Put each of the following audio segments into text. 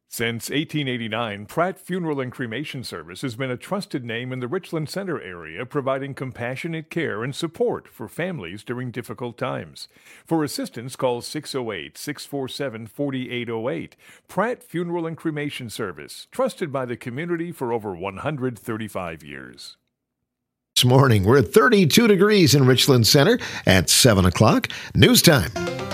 Since 1889, Pratt Funeral and Cremation Service has been a trusted name in the Richland Center area, providing compassionate care and support for families during difficult times. For assistance, call 608-647-4808. Pratt Funeral and Cremation Service, trusted by the community for over 135 years. This morning, we're at 32 degrees in Richland Center at 7 o'clock. News time.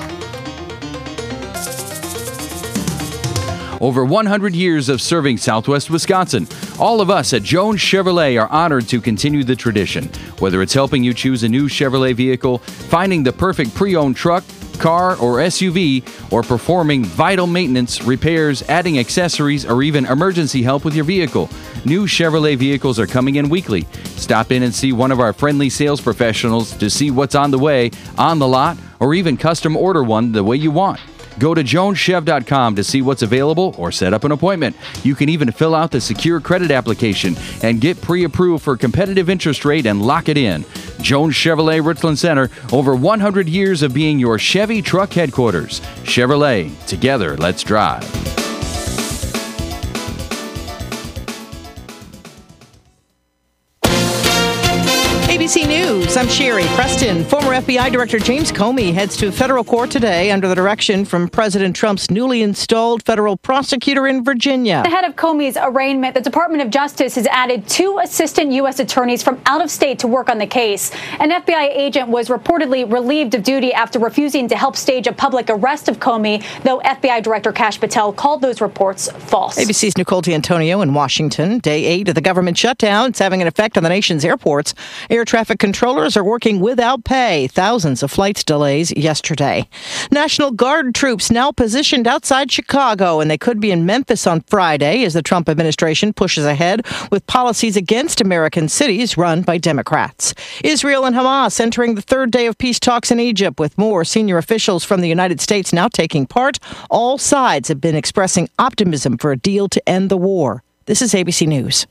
Over 100 years of serving Southwest Wisconsin. All of us at Jones Chevrolet are honored to continue the tradition. Whether it's helping you choose a new Chevrolet vehicle, finding the perfect pre-owned truck, car, or SUV, or performing vital maintenance, repairs, adding accessories, or even emergency help with your vehicle, new Chevrolet vehicles are coming in weekly. Stop in and see one of our friendly sales professionals to see what's on the way, on the lot, or even custom order one the way you want. Go to joneschev.com to see what's available or set up an appointment. You can even fill out the secure credit application and get pre-approved for competitive interest rate and lock it in. Jones Chevrolet Richland Center, over 100 years of being your Chevy truck headquarters. Chevrolet, together, let's drive. ABC News, I'm Sherry Preston. Former FBI Director James Comey heads to federal court today under the direction from President Trump's newly installed federal prosecutor in Virginia. Ahead of Comey's arraignment, the Department of Justice has added 2 assistant U.S. attorneys from out of state to work on the case. An FBI agent was reportedly relieved of duty after refusing to help stage a public arrest of Comey, though FBI Director Kash Patel called those reports false. ABC's Nicole D'Antonio in Washington. Day 8 of the government shutdown. It's having an effect on the nation's airports. Air traffic controllers are working without pay. Thousands of flights delays yesterday. National Guard troops now positioned outside Chicago, and they could be in Memphis on Friday as the Trump administration pushes ahead with policies against American cities run by Democrats. Israel and Hamas entering the third day of peace talks in Egypt, with more senior officials from the United States now taking part. All sides have been expressing optimism for a deal to end the war. This is ABC News.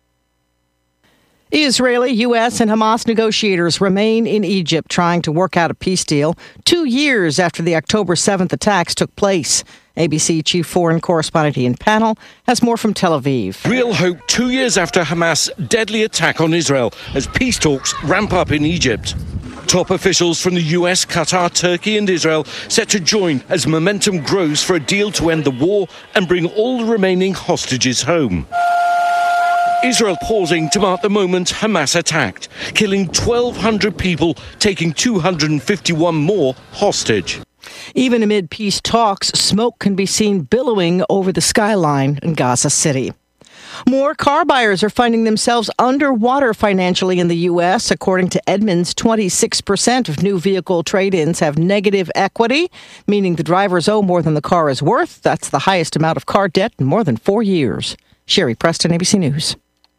Israeli, U.S., and Hamas negotiators remain in Egypt trying to work out a peace deal 2 years after the October 7th attacks took place. ABC chief foreign correspondent Ian Pannell has more from Tel Aviv. Real hope 2 years after Hamas' deadly attack on Israel as peace talks ramp up in Egypt. Top officials from the U.S., Qatar, Turkey and Israel set to join as momentum grows for a deal to end the war and bring all the remaining hostages home. Israel pausing to mark the moment Hamas attacked, killing 1,200 people, taking 251 more hostage. Even amid peace talks, smoke can be seen billowing over the skyline in Gaza City. More car buyers are finding themselves underwater financially in the U.S. According to Edmunds, 26% of new vehicle trade-ins have negative equity, meaning the drivers owe more than the car is worth. That's the highest amount of car debt in more than 4 years. Sherry Preston, ABC News.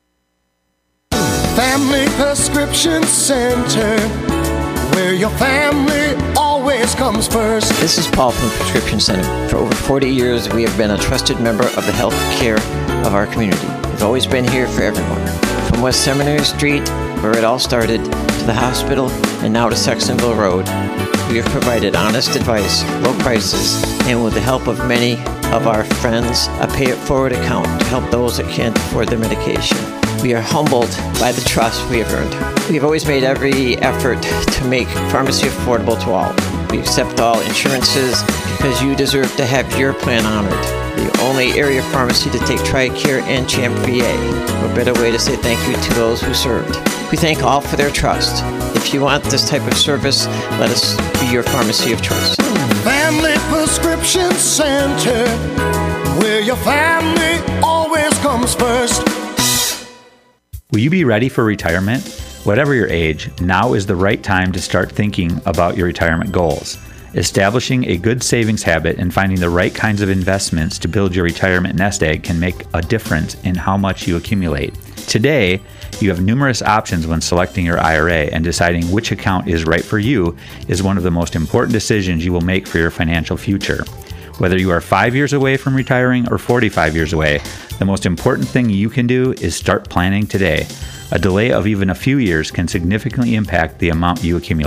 Family Prescription Center, where your family always comes first. This is Paul from the Prescription Center. For over 40 years, we have been a trusted member of the health care of our community. We've always been here for everyone. From West Seminary Street, where it all started, to the hospital, and now to Sextonville Road. We have provided honest advice, low prices, and with the help of many of our friends, a pay-it-forward account to help those that can't afford their medication. We are humbled by the trust we have earned. We have always made every effort to make pharmacy affordable to all. We accept all insurances because you deserve to have your plan honored. The only area pharmacy to take TRICARE and CHAMP VA. What better way to say thank you to those who served. We thank all for their trust. If you want this type of service, let us be your pharmacy of choice. Family Prescription Center, where your family always comes first. Will you be ready for retirement? Whatever your age, now is the right time to start thinking about your retirement goals. Establishing a good savings habit and finding the right kinds of investments to build your retirement nest egg can make a difference in how much you accumulate. Today, you have numerous options when selecting your IRA, and deciding which account is right for you is one of the most important decisions you will make for your financial future. Whether you are 5 years away from retiring or 45 years away, the most important thing you can do is start planning today. A delay of even a few years can significantly impact the amount you accumulate.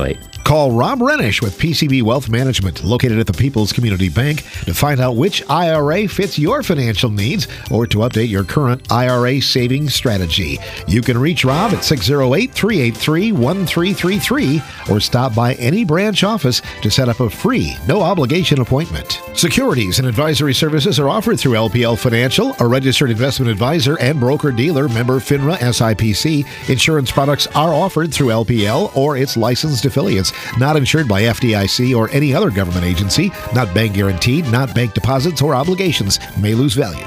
Call Rob Renish with PCB Wealth Management, located at the People's Community Bank, to find out which IRA fits your financial needs or to update your current IRA savings strategy. You can reach Rob at 608-383-1333 or stop by any branch office to set up a free, no-obligation appointment. Securities and advisory services are offered through LPL Financial, a registered investment advisor and broker-dealer, member FINRA SIPC. Insurance products are offered through LPL or its licensed affiliates, not insured by FDIC or any other government agency, not bank guaranteed, not bank deposits or obligations, may lose value.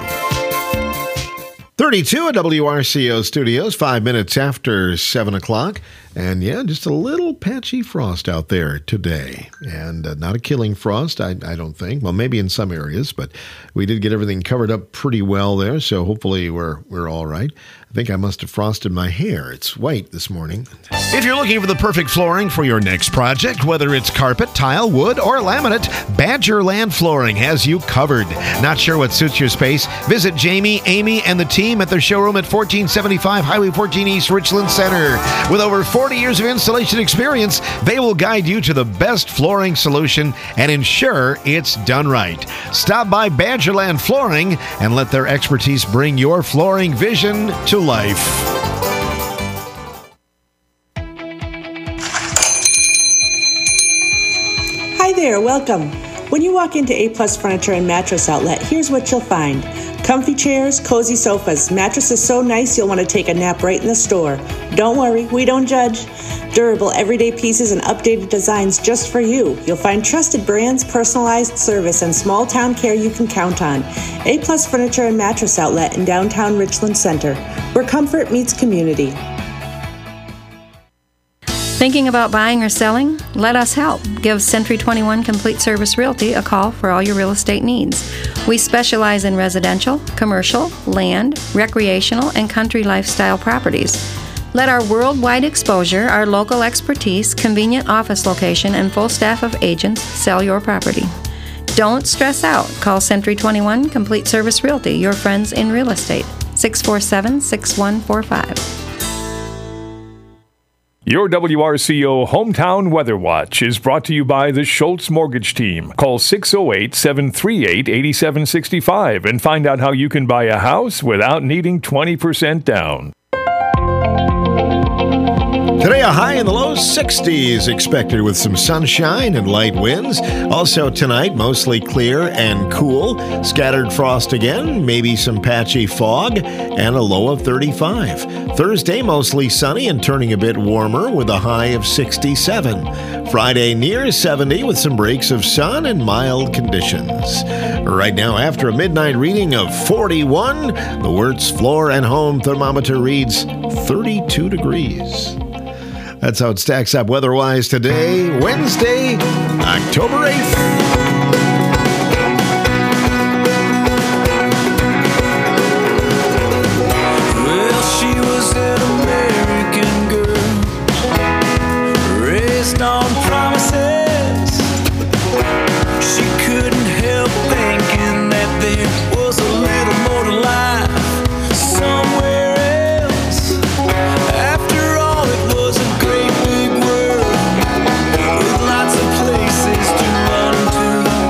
32 at WRCO Studios, 5 minutes after 7 o'clock. And yeah, just a little patchy frost out there today. And not a killing frost, I don't think. Well, maybe in some areas, but we did get everything covered up pretty well there. So hopefully we're all right. I think I must have frosted my hair. It's white this morning. If you're looking for the perfect flooring for your next project, whether it's carpet, tile, wood, or laminate, Badgerland Flooring has you covered. Not sure what suits your space? Visit Jamie, Amy, and the team at their showroom at 1475 Highway 14 East, Richland Center. With over 40 years of installation experience, they will guide you to the best flooring solution and ensure it's done right. Stop by Badgerland Flooring and let their expertise bring your flooring vision to life. Hi there, welcome. When you walk into A Plus Furniture and Mattress Outlet, here's what you'll find. Comfy chairs, cozy sofas, mattresses so nice you'll want to take a nap right in the store. Don't worry, we don't judge. Durable, everyday pieces and updated designs just for you. You'll find trusted brands, personalized service, and small town care you can count on. A Plus Furniture and Mattress Outlet in downtown Richland Center, where comfort meets community. Thinking about buying or selling? Let us help. Give Century 21 Complete Service Realty a call for all your real estate needs. We specialize in residential, commercial, land, recreational, and country lifestyle properties. Let our worldwide exposure, our local expertise, convenient office location, and full staff of agents sell your property. Don't stress out. Call Century 21 Complete Service Realty, your friends in real estate. 647-6145. Your WRCO Hometown Weather Watch is brought to you by the Schultz Mortgage Team. Call 608-738-8765 and find out how you can buy a house without needing 20% down. Today, a high in the low 60s expected with some sunshine and light winds. Also tonight, mostly clear and cool. Scattered frost again, maybe some patchy fog, and a low of 35. Thursday, mostly sunny and turning a bit warmer with a high of 67. Friday, near 70 with some breaks of sun and mild conditions. Right now, after a midnight reading of 41, the Wirtz Floor and Home thermometer reads 32 degrees. That's how it stacks up weather-wise today, Wednesday, October 8th. Places to run to.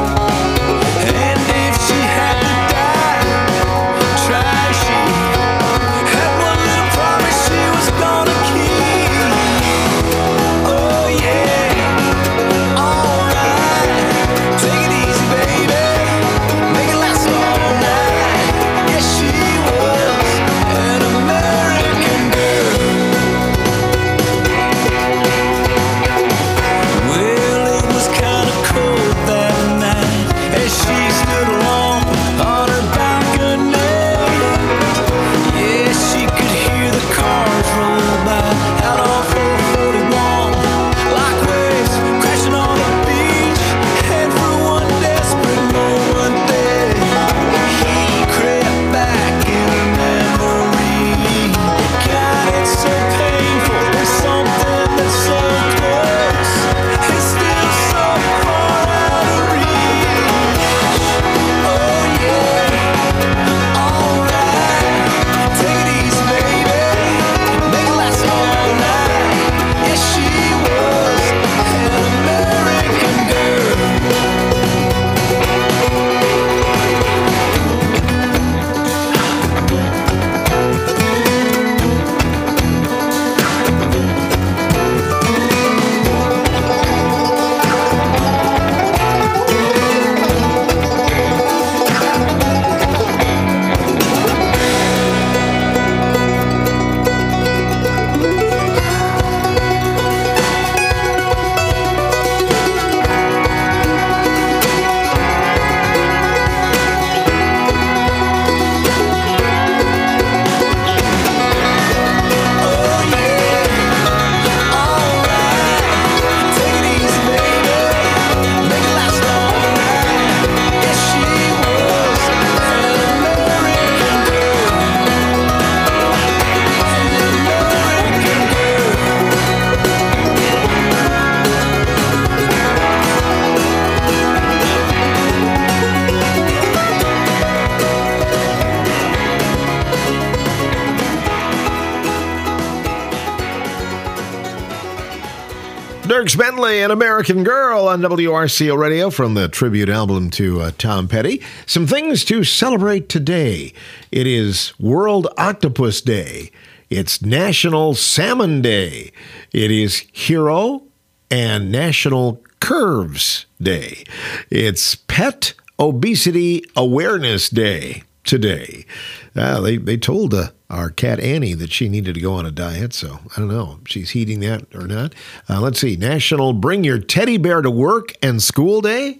Dierks Bentley, An American Girl on WRCO Radio from the tribute album to Tom Petty. Some things to celebrate today. It is World Octopus Day. It's National Salmon Day. It is Hero and National Curves Day. It's Pet Obesity Awareness Day today. They told our cat Annie that she needed to go on a diet, so I don't know if she's heeding that or not. Let's see, National Bring Your Teddy Bear to Work and School Day.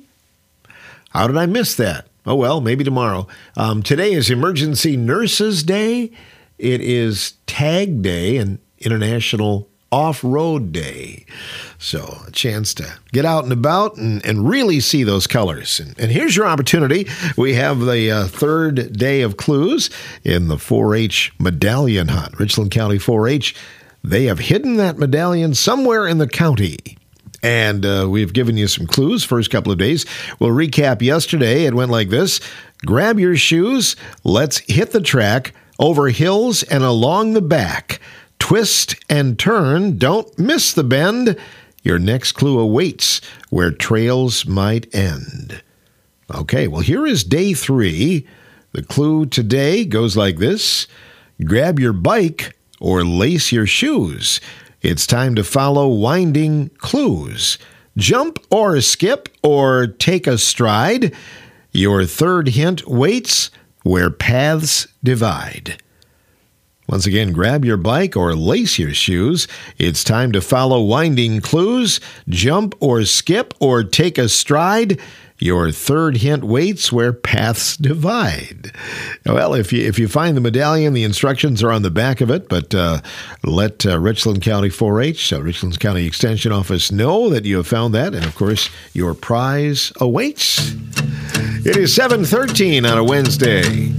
How did I miss that? Oh, well, maybe tomorrow. Today is Emergency Nurses Day. It is Tag Day and International Off-Road Day. So a chance to get out and about and really see those colors. And here's your opportunity. We have the third day of clues in the 4-H medallion hunt. Richland County 4-H, they have hidden that medallion somewhere in the county. And we've given you some clues first couple of days. We'll recap yesterday. It went like this. Grab your shoes. Let's hit the track over hills and along the back. Twist and turn. Don't miss the bend. Your next clue awaits where trails might end. Okay, well, here is day 3. The clue today goes like this. Grab your bike or lace your shoes. It's time to follow winding clues. Jump or skip or take a stride. Your third hint waits where paths divide. Once again, grab your bike or lace your shoes. It's time to follow winding clues. Jump or skip or take a stride. Your third hint waits where paths divide. Well, if you find the medallion, the instructions are on the back of it, but let Richland County 4-H, Richland County Extension Office, know that you have found that, and of course, your prize awaits. It is 7:13 on a Wednesday.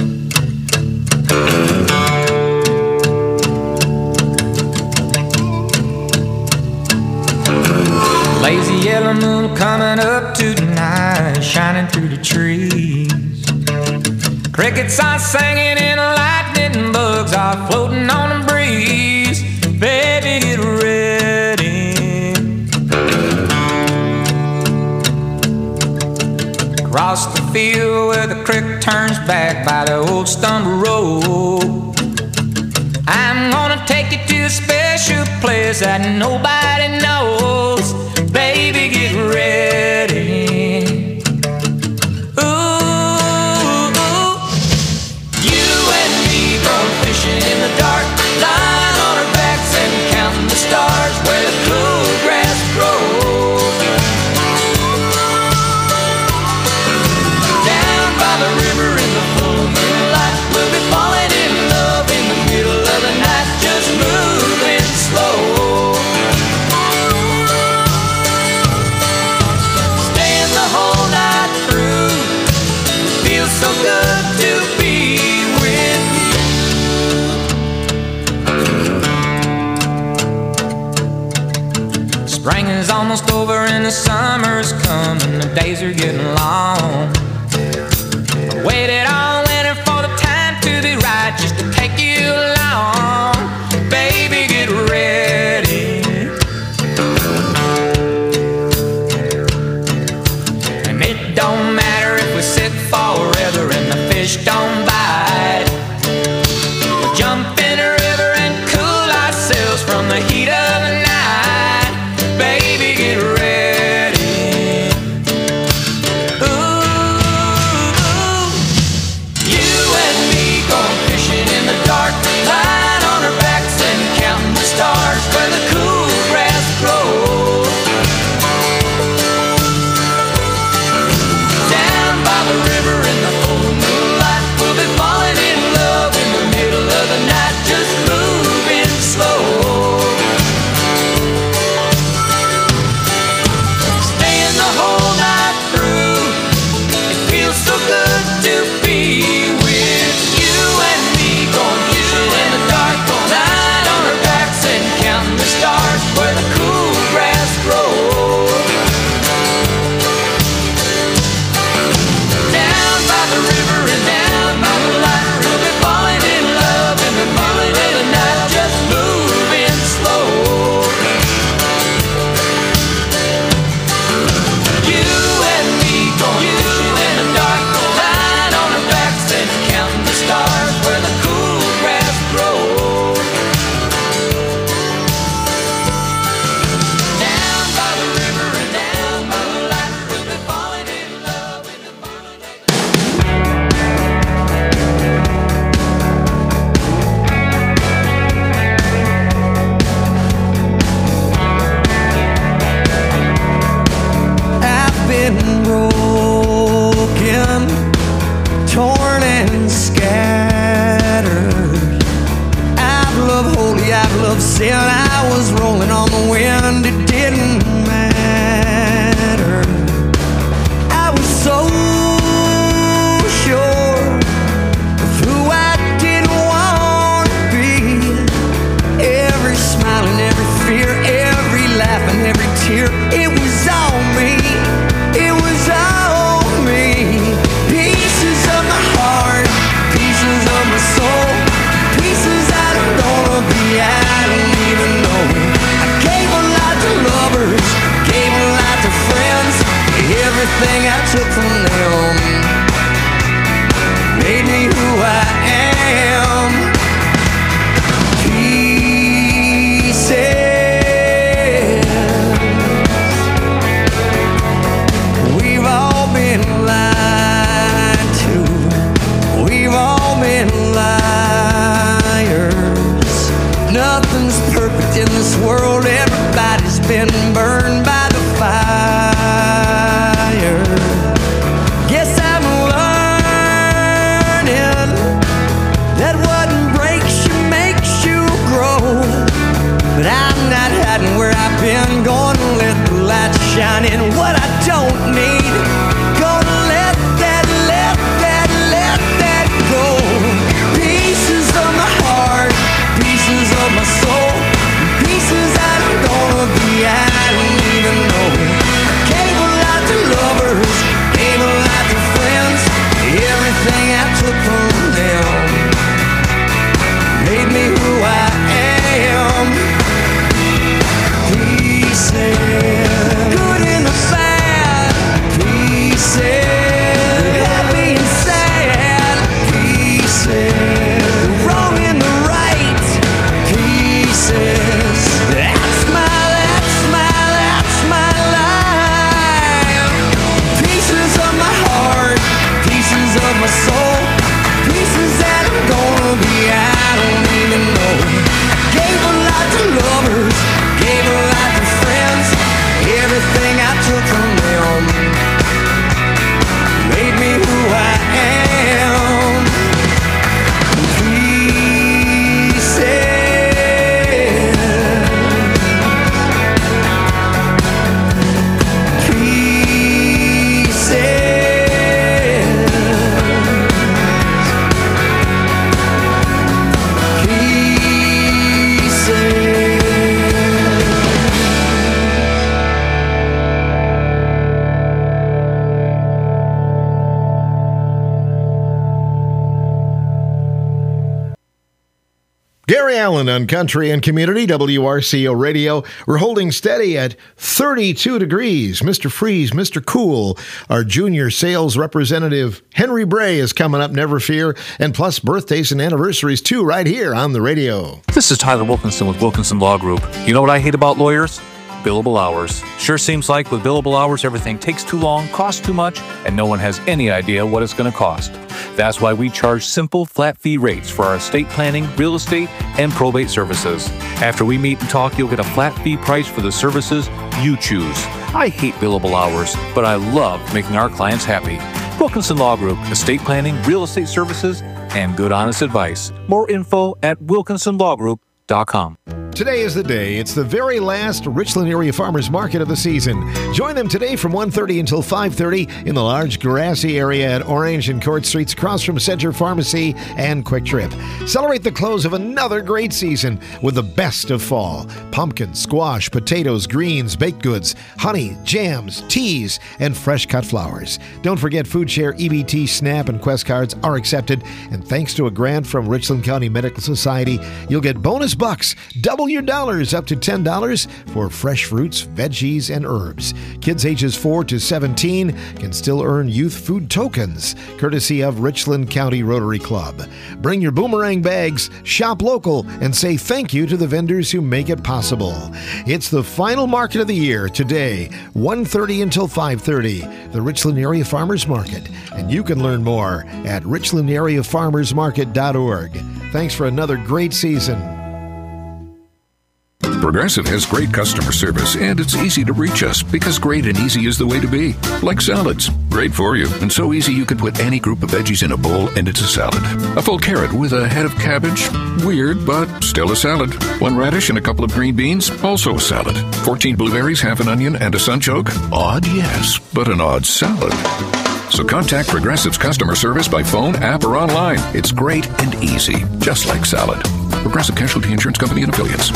Lazy yellow moon coming up tonight, shining through the trees. Crickets are singing and lightning bugs are floating on the breeze. Baby, get ready. Across the field where the creek turns back by the old stumble road, I'm gonna take you to a special place that nobody knows. Baby, get ready. Ooh, you and me going fishing in the dark, lying on our backs and counting the stars where the cool grass grows. Down by the river in the full moonlight, we'll be falling in love in the middle of the night, just moving slow. So good to be with you. Spring is almost over and the summer's coming. The days are getting long. I waited all winter for the time to be right, just to take you along. Baby, get ready. And it don't matter if we sit forever and the fish don't bite. We'll jump in a river and cool ourselves from the heat of the night. Baby, get ready. Ooh, and scattered. I've loved holy, I've loved sin. I was rolling on the wind, it didn't matter. I was so sure of who I didn't want to be. Every smile and every fear, every laugh and every tear, it was all me. It was all me. Pieces of my heart, pieces of my soul, pieces I don't wanna be, I don't even know. I gave a lot to lovers, gave a lot to friends. Everything I took from them made me who I am. Pieces. We've all been lied to. We've all been liars. Nothing's perfect in this world. Everybody's been burned by the fire. Guess I'm learning that what breaks you makes you grow. But I'm not hiding where I've been. Gonna let the light shine in what I don't need. Gonna let that go. Pieces of my heart, pieces of my soul, pieces I don't wanna be, I don't even know. Gave a lot to lovers, gave a lot to friends. Everything I took from them made me who I am. Pieces, good in the bad. Pieces, happy and sad. Pieces, wrong and the right. Pieces, that's my life. Pieces of my heart, pieces of my soul, pieces that I'm gonna be, I don't even know. Gave a lot to lovers, gave a lot to friends. Everything I took from them made me who I am. Pieces. Gary Allen on Country and Community, WRCO Radio. We're holding steady at 32 degrees. Mr. Freeze, Mr. Cool. Our junior sales representative, Henry Bray, is coming up, never fear. And plus birthdays and anniversaries, too, right here on the radio. This is Tyler Wilkinson with Wilkinson Law Group. You know what I hate about lawyers? Billable hours. Sure seems like with billable hours, everything takes too long, costs too much, and no one has any idea what it's going to cost. That's why we charge simple, flat fee rates for our estate planning, real estate, and probate services. After we meet and talk, you'll get a flat fee price for the services you choose. I hate billable hours, but I love making our clients happy. Wilkinson Law Group, estate planning, real estate services, and good honest advice. More info at wilkinsonlawgroup.com. Today is the day. It's the very last Richland Area Farmers Market of the season. Join them today from 1:30 until 5:30 in the large grassy area at Orange and Court Streets across from Center Pharmacy and Quick Trip. Celebrate the close of another great season with the best of fall. Pumpkin, squash, potatoes, greens, baked goods, honey, jams, teas, and fresh cut flowers. Don't forget Food Share, EBT, SNAP, and Quest cards are accepted. And thanks to a grant from Richland County Medical Society, you'll get bonus bucks. Double your dollars up to $10 for fresh fruits, veggies, and herbs. Kids ages 4 to 17 can still earn youth food tokens, courtesy of Richland County Rotary Club. Bring your boomerang bags, shop local, and say thank you to the vendors who make it possible. It's the final market of the year today, 1:30 until 5:30, the Richland Area Farmers Market. And you can learn more at richlandareafarmersmarket.org. Thanks for another great season. Progressive has great customer service, and it's easy to reach us because great and easy is the way to be. Like salads. Great for you, and so easy you can put any group of veggies in a bowl and it's a salad. A full carrot with a head of cabbage? Weird, but still a salad. 1 radish and a couple of green beans? Also a salad. 14 blueberries, half an onion, and a sunchoke? Odd, yes, but an odd salad. So contact Progressive's customer service by phone, app, or online. It's great and easy, just like salad. Progressive Casualty Insurance Company and Affiliates.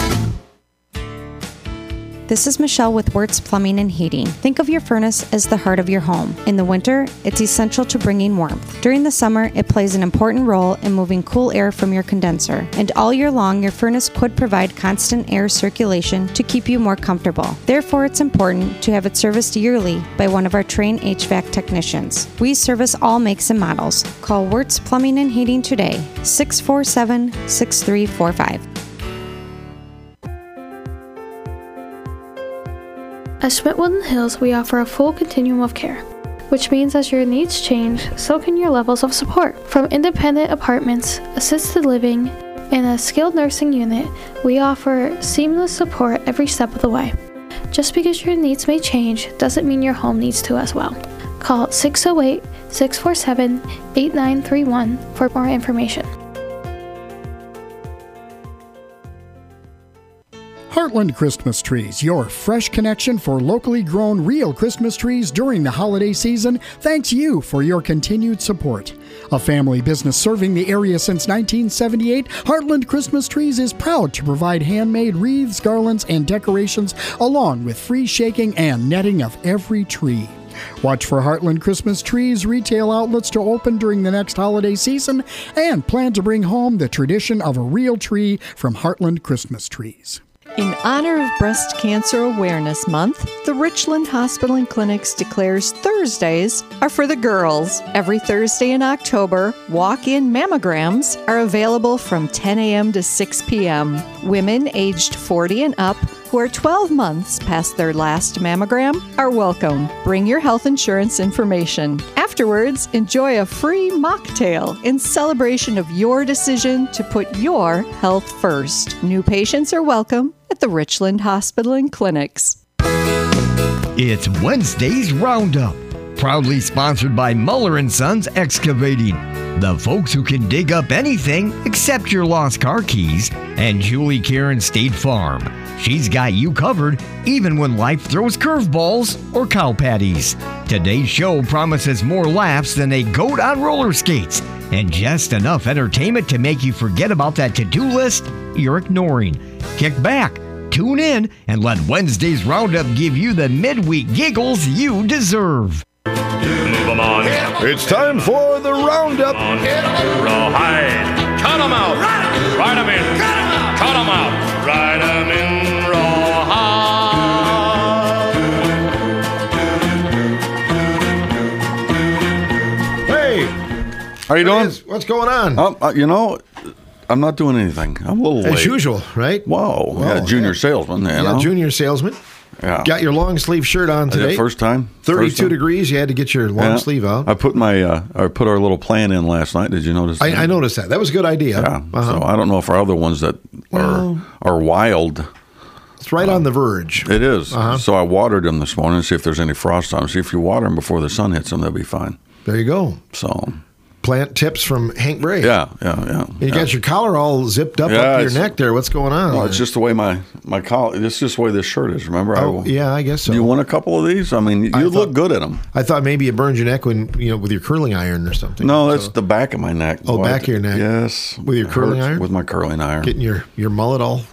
This is Michelle with Wirtz Plumbing and Heating. Think of your furnace as the heart of your home. In the winter, it's essential to bringing warmth. During the summer, it plays an important role in moving cool air from your condenser. And all year long, your furnace could provide constant air circulation to keep you more comfortable. Therefore, it's important to have it serviced yearly by one of our trained HVAC technicians. We service all makes and models. Call Wirtz Plumbing and Heating today, 647-6345. At Schmidt Woodland Hills, we offer a full continuum of care, which means as your needs change, so can your levels of support. From independent apartments, assisted living, and a skilled nursing unit, we offer seamless support every step of the way. Just because your needs may change doesn't mean your home needs to as well. Call 608-647-8931 for more information. Heartland Christmas Trees, your fresh connection for locally grown real Christmas trees during the holiday season, thanks you for your continued support. A family business serving the area since 1978, Heartland Christmas Trees is proud to provide handmade wreaths, garlands, and decorations, along with free shaking and netting of every tree. Watch for Heartland Christmas Trees retail outlets to open during the next holiday season, and plan to bring home the tradition of a real tree from Heartland Christmas Trees. In honor of Breast Cancer Awareness Month, the Richland Hospital and Clinics declares Thursdays are for the girls. Every Thursday in October, walk-in mammograms are available from 10 a.m. to 6 p.m. Women aged 40 and up who are 12 months past their last mammogram are welcome. Bring your health insurance information. Afterwards, enjoy a free mocktail in celebration of your decision to put your health first. New patients are welcome at the Richland Hospital and Clinics. It's Wednesday's Roundup, proudly sponsored by Muller & Sons Excavating, the folks who can dig up anything except your lost car keys, and Julie Karen State Farm. She's got you covered even when life throws curveballs or cow patties. Today's show promises more laughs than a goat on roller skates, and just enough entertainment to make you forget about that to-do list you're ignoring. Kick back, tune in, and let Wednesday's Roundup give you the midweek giggles you deserve. Move 'em on. It's time for the Roundup. Rawhide. Cut 'em out. Ride 'em in. Cut 'em out. Ride 'em in. Rawhide. Hey. How you doing? What's going on? I'm not doing anything. I'm a little late. As usual, right? Whoa. Yeah, junior salesman. Junior salesman. Yeah. Got your long sleeve shirt on today. First time. 32 degrees. You had to get your long sleeve out. I put our little plan in last night. Did you notice that? I noticed that. That was a good idea. Yeah. So I don't know if our other ones that are wild. It's right on the verge. It is. So I watered them this morning to see if there's any frost on them. See if you water them before the sun hits them, they'll be fine. There you go. So plant tips from Hank Bray. Yeah. You got your collar all zipped up your neck there. What's going on? Well, it's just the way my collar. It's just the way this shirt is. Remember? I guess so. Do you want a couple of these? I mean, you look good in them. I thought maybe it burned your neck when with your curling iron or something. No, that's the back of my neck. Oh, back of your neck. Yes, with your curling iron. With my curling iron. Getting your mullet all.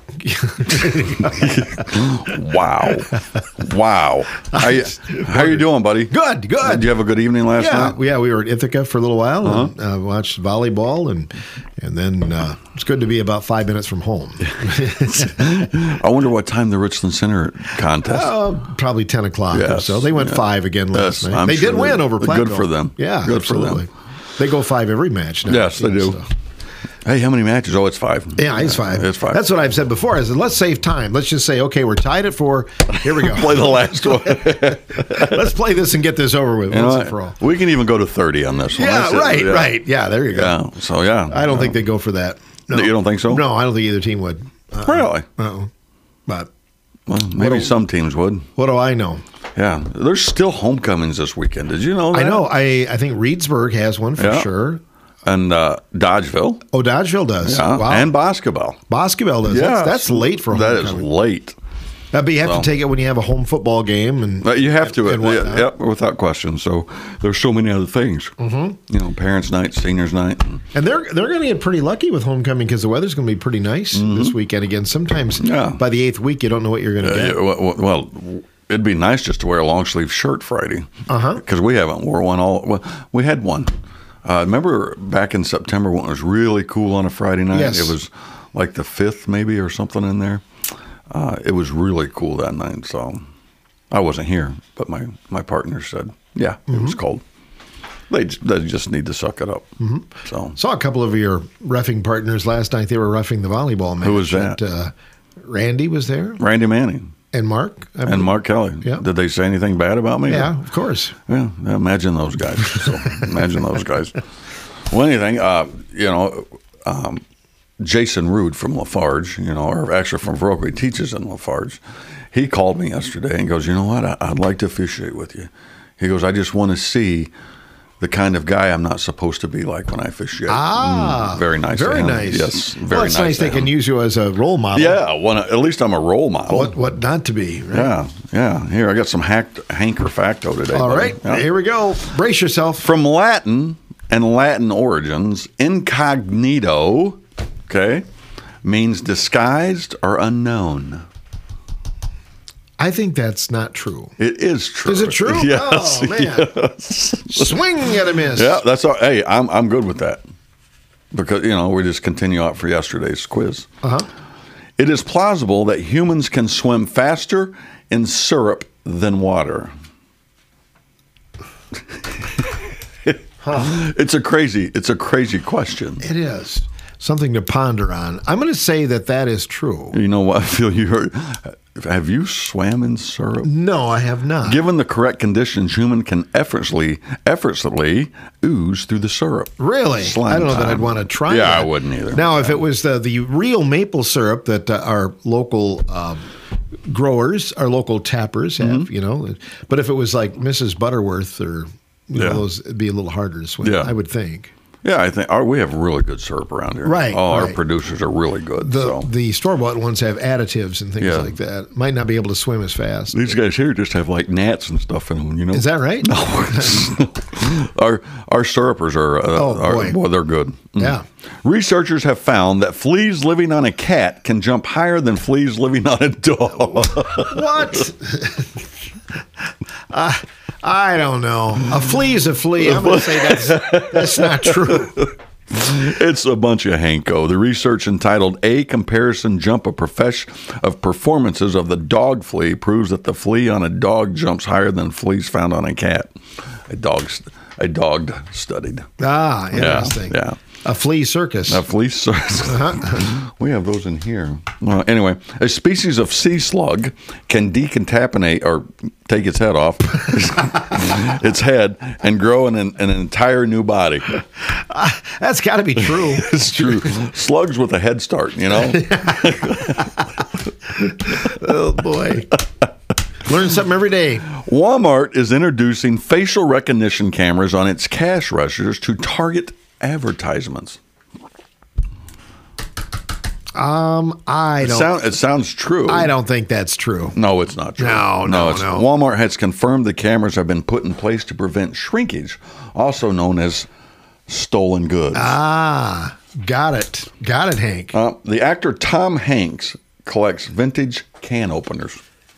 Wow. How you doing, buddy? Good. Did you have a good evening last night? Yeah, we were at Ithaca for a little while and watched volleyball, and then it's good to be about 5 minutes from home. I wonder what time the Richland Center contest. Probably 10 o'clock or so. They went 5 again last night. They sure did win over Platteville. Good for them. Yeah, good absolutely. for them. They go 5 every match now. Yes, they do. So. Hey, how many matches? Oh, it's 5. Yeah, it's 5. It's 5. That's what I've said before. I said, let's save time. Let's just say, okay, we're tied at 4. Here we go. Play the last one. Let's play this and get this over with once and for all. We can even go to 30 on this one. Yeah, right. Yeah, there you go. Yeah, so yeah. I don't think they'd go for that. No. You don't think so? No, I don't think either team would. Really? Uh-oh. But maybe some teams would. What do I know? Yeah, there's still homecomings this weekend. Did you know that? I know. I think Reedsburg has one for sure. And Dodgeville. Oh, Dodgeville does. Yeah. Wow. And Boscobel. Boscobel does. Yeah, That's late for homecoming. That is late. But you have to take it when you have a home football game, and you have to, and without question. So there's so many other things. Mm-hmm. Parents' night, seniors' night, and they're going to get pretty lucky with homecoming because the weather's going to be pretty nice this weekend. Again, sometimes by the 8th week you don't know what you're going to get. Well, it'd be nice just to wear a long sleeve shirt Friday, because we haven't wore one all. Well, we had one. Remember back in September when it was really cool on a Friday night? Yes. It was like the 5th maybe or something in there. It was really cool that night, so I wasn't here, but my partner said, it was cold. They just need to suck it up. So saw a couple of your reffing partners last night. They were reffing the volleyball match. Who was that? Randy was there. Randy Manning. And Mark. And Mark Kelly. Yeah. Did they say anything bad about me? Yeah, of course. Yeah, imagine those guys. Imagine those guys. Well, anything, Jason Rude from Lafarge, or actually from Viroqua, he teaches in Lafarge. He called me yesterday and goes, you know what, I'd like to officiate with you. He goes, I just want to see the kind of guy I'm not supposed to be like when I officiate. Very nice. Very nice. Yes, very well, it's nice they can use you as a role model. Yeah, at least I'm a role model. What not to be, right? Yeah. Here, I got some hanker facto today. All right, here we go. Brace yourself. From Latin and Latin origins, incognito, means disguised or unknown. I think that's not true. It is true. Is it true? Yes. Oh, man. Yes. Swing and a miss. Yeah, that's all. Hey, I'm good with that. Because, we just continue out for yesterday's quiz. It is plausible that humans can swim faster in syrup than water. It's a crazy question. It is. Something to ponder on. I'm going to say that is true. You know what? I feel you heard. Have you swam in syrup? No, I have not. Given the correct conditions, human can effortlessly ooze through the syrup. Really? I don't know that I'd want to try that. I wouldn't either. Now, if it was the real maple syrup that our local growers, our local tappers have, but if it was like Mrs. Butterworth or those, it'd be a little harder to swim, I would think. Yeah, I think we have really good syrup around here. Right. Our producers are really good. The store-bought ones have additives and things like that. Might not be able to swim as fast. These guys here just have like gnats and stuff in them, Is that right? No. Our syrupers are they're good. Yeah. Researchers have found that fleas living on a cat can jump higher than fleas living on a dog. What? I don't know. A flea is a flea. I'm going to say that's not true. It's a bunch of Hanko. The research entitled "A Comparison Jump of Performances of the Dog Flea" proves that the flea on a dog jumps higher than fleas found on a cat. A dog studied. Interesting. Yeah. A flea circus. A flea circus. We have those in here. Well, anyway, a species of sea slug can decontaminate or take its head off, its head, and grow an entire new body. That's got to be true. It's true. Slugs with a head start, Oh, boy. Learn something every day. Walmart is introducing facial recognition cameras on its cash registers to target advertisements. It sounds true. I don't think that's true. No, it's not true. No. Walmart has confirmed the cameras have been put in place to prevent shrinkage, also known as stolen goods. Got it. Got it, Hank. The actor Tom Hanks collects vintage can openers.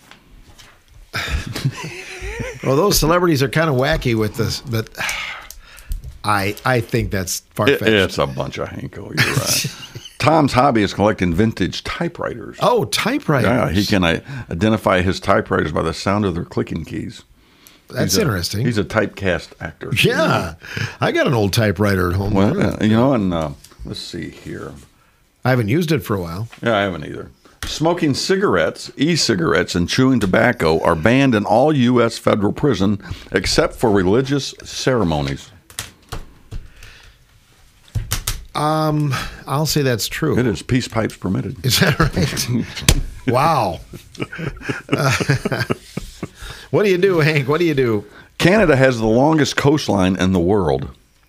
Well, those celebrities are kind of wacky with this, but I think that's far-fetched. It's a bunch of Hanko, you're right. Tom's hobby is collecting vintage typewriters. Oh, typewriters. Yeah, he can identify his typewriters by the sound of their clicking keys. That's interesting. He's a typecast actor. Yeah. I got an old typewriter at home. Well, and let's see here. I haven't used it for a while. Yeah, I haven't either. Smoking cigarettes, e-cigarettes, and chewing tobacco are banned in all U.S. federal prison except for religious ceremonies. I'll say that's true. It is. Peace pipes permitted. Is that right? Wow. What do you do, Hank? What do you do? Canada has the longest coastline in the world.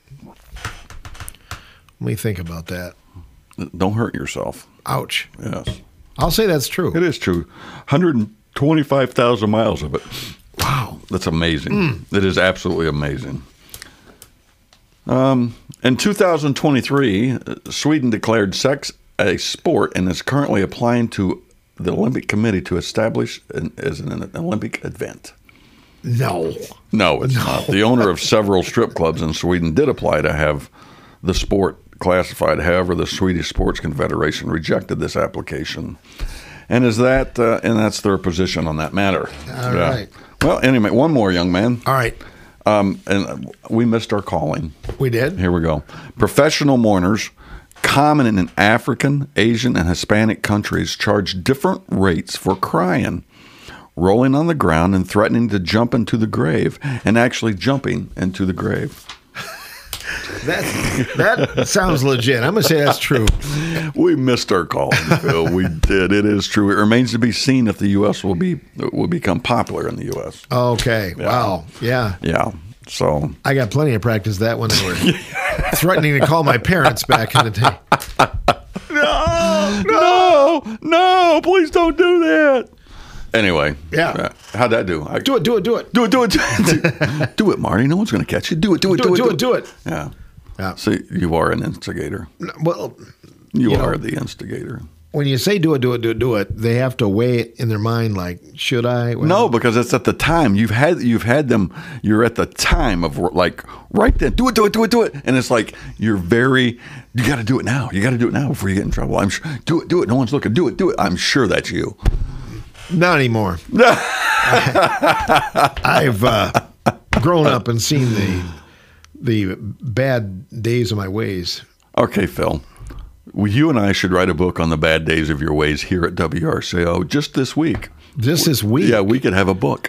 Let me think about that. Don't hurt yourself. Ouch. Yes. I'll say that's true. It is true. 125,000 miles of it. Wow. That's amazing. It is absolutely amazing. In 2023, Sweden declared sex a sport and is currently applying to the Olympic Committee to establish as an Olympic event. No, it's not. The owner of several strip clubs in Sweden did apply to have the sport classified. However, the Swedish Sports Confederation rejected this application, and that's their position on that matter. All right. Well, anyway, one more, young man. All right. And we missed our calling. We did? Here we go. Professional mourners, common in African, Asian, and Hispanic countries, charge different rates for crying, rolling on the ground and threatening to jump into the grave, and actually jumping into the grave. That sounds legit. I'm going to say that's true. We missed our calling, Phil. We did. It is true. It remains to be seen if the U.S. will become popular in the U.S. Okay. Yeah. Wow. Yeah. Yeah. So I got plenty of practice that when they were threatening to call my parents back in the day. No, please don't do that. Anyway, yeah. How'd that do? Do it. Do it, Marty. No one's going to catch you. Do it. Yeah. So you are an instigator. Well, you are the instigator. When you say do it, they have to weigh it in their mind like, should I? Well, no, because it's at the time. You've had them. You're at the time of like right then. Do it. And it's like you got to do it now. You got to do it now before you get in trouble. I'm sure. Do it. No one's looking. Do it. I'm sure that's you. Not anymore. I've grown up and seen the bad days of my ways. Okay, Phil. Well, you and I should write a book on the bad days of your ways here at WRCO just this week. Just this week? Yeah, we could have a book.